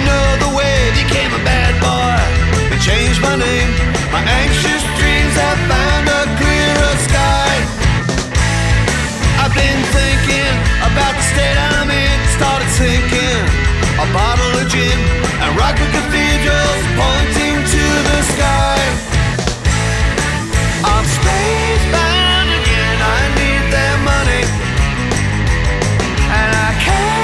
another way, became a bad boy. They changed my name. My anxious dreams have found a clearer sky. I've been thinking about the state I'm in. Started sinking a bottle of gin and rocket cathedrals.